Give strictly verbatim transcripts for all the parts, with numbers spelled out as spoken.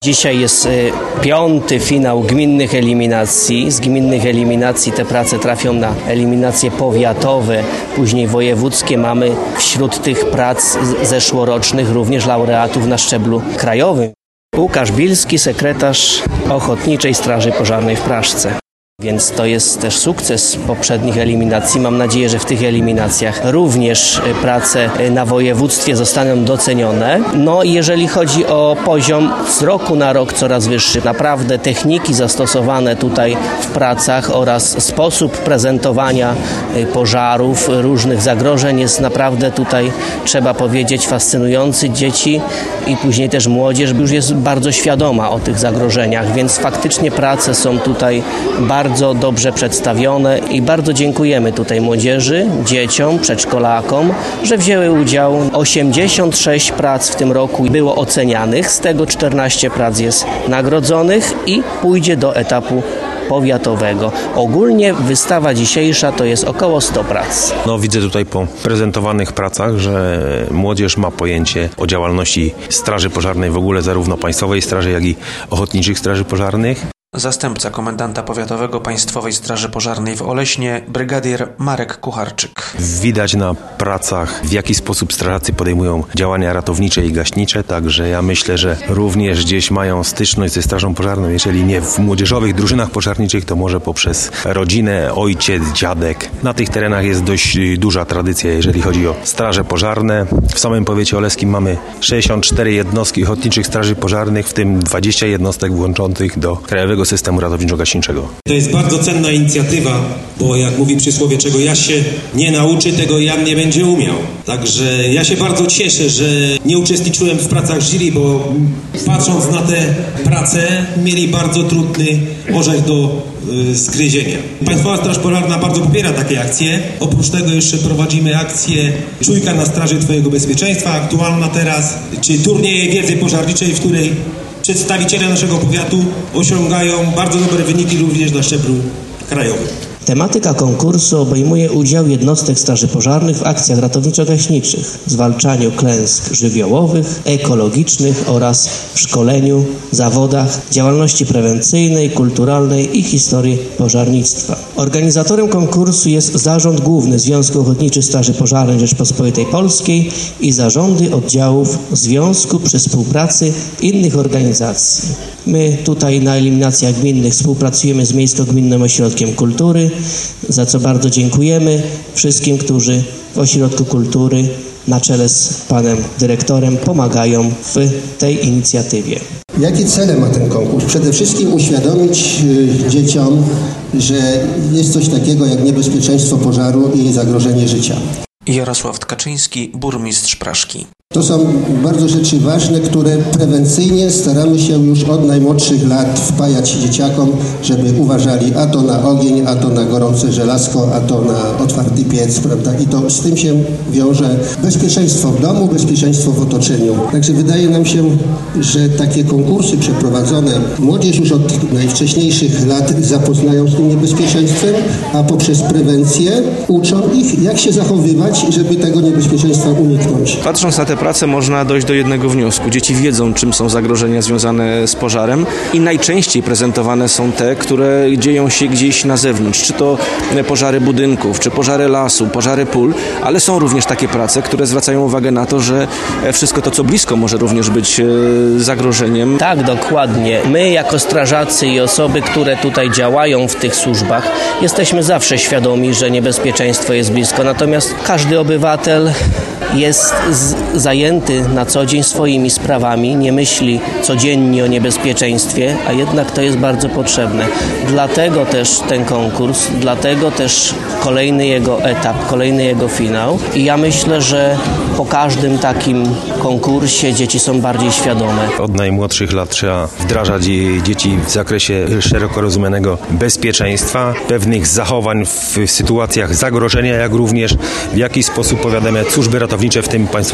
Dzisiaj jest y, piąty finał gminnych eliminacji. Z gminnych eliminacji te prace trafią na eliminacje powiatowe, później wojewódzkie. Mamy wśród tych prac zeszłorocznych również laureatów na szczeblu krajowym. Łukasz Bilski, sekretarz Ochotniczej Straży Pożarnej w Praszce. Więc to jest też sukces poprzednich eliminacji. Mam nadzieję, że w tych eliminacjach również prace na województwie zostaną docenione. No i jeżeli chodzi o poziom, z roku na rok coraz wyższy. Naprawdę techniki zastosowane tutaj w pracach oraz sposób prezentowania pożarów, różnych zagrożeń jest naprawdę tutaj, trzeba powiedzieć, fascynujący. Dzieci i później też młodzież już jest bardzo świadoma o tych zagrożeniach, więc faktycznie prace są tutaj bardzo bardzo dobrze przedstawione i bardzo dziękujemy tutaj młodzieży, dzieciom, przedszkolakom, że wzięły udział. osiemdziesiąt sześć prac w tym roku było ocenianych, z tego czternaście prac jest nagrodzonych i pójdzie do etapu powiatowego. Ogólnie wystawa dzisiejsza to jest około sto prac. No widzę tutaj po prezentowanych pracach, że młodzież ma pojęcie o działalności Straży Pożarnej w ogóle, zarówno Państwowej Straży, jak i Ochotniczych Straży Pożarnych. Zastępca komendanta powiatowego Państwowej Straży Pożarnej w Oleśnie, brygadier Marek Kucharczyk. Widać na pracach, w jaki sposób strażacy podejmują działania ratownicze i gaśnicze, także ja myślę, że również gdzieś mają styczność ze Strażą Pożarną, jeżeli nie w młodzieżowych drużynach pożarniczych, to może poprzez rodzinę, ojciec, dziadek. Na tych terenach jest dość duża tradycja, jeżeli chodzi o straże pożarne. W samym powiecie oleskim mamy sześćdziesiąt cztery jednostki ochotniczych straży pożarnych, w tym dwadzieścia jednostek włączonych do Krajowego Systemu Ratowniczo-Gaśniczego. To jest bardzo cenna inicjatywa, bo jak mówi przysłowie, czego ja się nie nauczy, tego Jan nie będzie umiał. Także ja się bardzo cieszę, że nie uczestniczyłem w pracach jury, bo patrząc na te prace mieli bardzo trudny orzech do y, zgryzienia. Państwowa Straż Pożarna bardzo popiera takie akcje. Oprócz tego jeszcze prowadzimy akcję Czujka na straży Twojego bezpieczeństwa, aktualna teraz, czy turnieje wiedzy pożarniczej, w której przedstawiciele naszego powiatu osiągają bardzo dobre wyniki również na szczeblu krajowym. Tematyka konkursu obejmuje udział jednostek straży pożarnych w akcjach ratowniczo-gaśniczych, zwalczaniu klęsk żywiołowych, ekologicznych oraz w szkoleniu, zawodach, działalności prewencyjnej, kulturalnej i historii pożarnictwa. Organizatorem konkursu jest Zarząd Główny Związku Ochotniczych Straży Pożarnej Rzeczpospolitej Polskiej i zarządy oddziałów Związku przy współpracy innych organizacji. My tutaj na eliminacjach gminnych współpracujemy z Miejsko-Gminnym Ośrodkiem Kultury, za co bardzo dziękujemy wszystkim, którzy w Ośrodku Kultury na czele z panem dyrektorem pomagają w tej inicjatywie. Jakie cele ma ten konkurs? Przede wszystkim uświadomić y, dzieciom, że jest coś takiego jak niebezpieczeństwo pożaru i zagrożenie życia. Jarosław Tkaczyński, burmistrz Praszki. To są bardzo rzeczy ważne, które prewencyjnie staramy się już od najmłodszych lat wpajać dzieciakom, żeby uważali a to na ogień, a to na gorące żelazko, a to na otwarty piec, prawda? I to z tym się wiąże bezpieczeństwo w domu, bezpieczeństwo w otoczeniu. Także wydaje nam się, że takie konkursy przeprowadzone, młodzież już od najwcześniejszych lat zapoznają z tym niebezpieczeństwem, a poprzez prewencję uczą ich, jak się zachowywać, żeby tego niebezpieczeństwa uniknąć. Patrząc na te prace można dojść do jednego wniosku. Dzieci wiedzą, czym są zagrożenia związane z pożarem i najczęściej prezentowane są te, które dzieją się gdzieś na zewnątrz. Czy to pożary budynków, czy pożary lasu, pożary pól, ale są również takie prace, które zwracają uwagę na to, że wszystko to, co blisko, może również być zagrożeniem. Tak, dokładnie. My jako strażacy i osoby, które tutaj działają w tych służbach, jesteśmy zawsze świadomi, że niebezpieczeństwo jest blisko. Natomiast każdy obywatel jest z, zajęty na co dzień swoimi sprawami, nie myśli codziennie o niebezpieczeństwie, a jednak to jest bardzo potrzebne. Dlatego też ten konkurs, dlatego też kolejny jego etap, kolejny jego finał. I ja myślę, że po każdym takim konkursie dzieci są bardziej świadome. Od najmłodszych lat trzeba wdrażać dzieci w zakresie szeroko rozumianego bezpieczeństwa, pewnych zachowań w sytuacjach zagrożenia, jak również w jaki sposób powiadamiać służby ratownicze, w tym Państwową Straż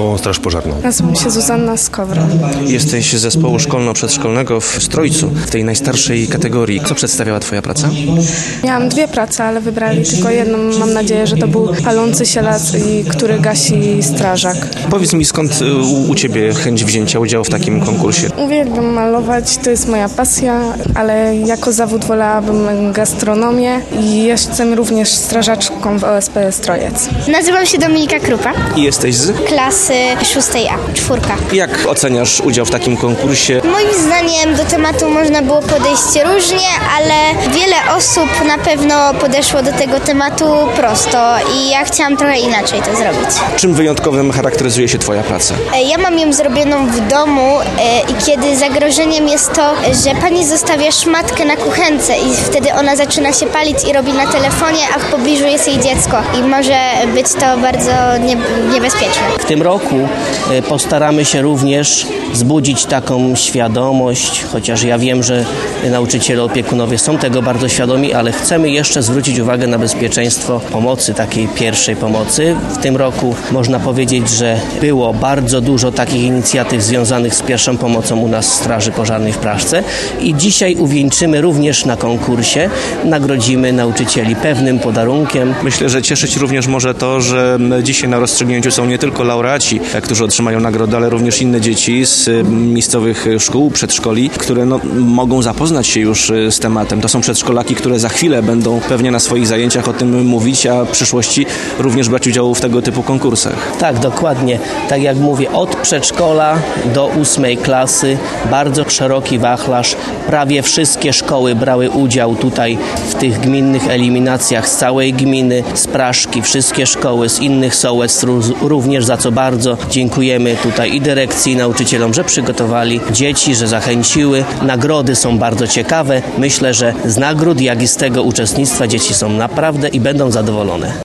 pożarną? Nazywam się Zuzanna Skowron. Jesteś z zespołu szkolno-przedszkolnego w Strojcu, w tej najstarszej kategorii. Co przedstawiała twoja praca? Miałam dwie prace, ale wybrali tylko jedną. Mam nadzieję, że to był palący się las, i który gasi strażak. Powiedz mi, skąd u, u ciebie chęć wzięcia udziału w takim konkursie? Uwielbiam malować, to jest moja pasja, ale jako zawód wolałabym gastronomię i jestem również strażaczką w O S P Strojec. Nazywam się Dominika Krupa. I jesteś z? Klasy szóstej A, czwórka. Jak oceniasz udział w takim konkursie? Moim zdaniem do tematu można było podejść różnie, ale wiele osób na pewno podeszło do tego tematu prosto i ja chciałam trochę inaczej to zrobić. Czym wyjątkowym charakteryzuje się twoja praca? Ja mam ją zrobioną w domu i kiedy zagrożeniem jest to, że pani zostawia szmatkę na kuchence i wtedy ona zaczyna się palić i robi na telefonie, a w pobliżu jest jej dziecko i może być to bardzo nie, niebezpieczne. W tym roku postaramy się również wzbudzić taką świadomość, chociaż ja wiem, że nauczyciele, opiekunowie są tego bardzo świadomi, ale chcemy jeszcze zwrócić uwagę na bezpieczeństwo pomocy, takiej pierwszej pomocy. W tym roku można powiedzieć, że było bardzo dużo takich inicjatyw związanych z pierwszą pomocą u nas w Straży Pożarnej w Praszce i dzisiaj uwieńczymy również na konkursie, nagrodzimy nauczycieli pewnym podarunkiem. Myślę, że cieszyć również może to, że dzisiaj na rozstrzygnięciu są nie tylko laureaci, którzy otrzymają nagrodę, ale również inne dzieci z miejscowych szkół, przedszkoli, które no, mogą zapoznać się już z tematem. To są przedszkolaki, które za chwilę będą pewnie na swoich zajęciach o tym mówić, a w przyszłości również brać udział w tego typu konkursach. Tak, dokładnie. Tak jak mówię, od przedszkola do ósmej klasy bardzo szeroki wachlarz. Prawie wszystkie szkoły brały udział tutaj w tych gminnych eliminacjach z całej gminy, z Praszki, wszystkie szkoły z innych sołectw również, za co bardzo dziękujemy tutaj i dyrekcji, i nauczycielom, że przygotowali dzieci, że zachęciły. Nagrody są bardzo ciekawe. Myślę, że z nagród, jak i z tego uczestnictwa dzieci są naprawdę i będą zadowolone.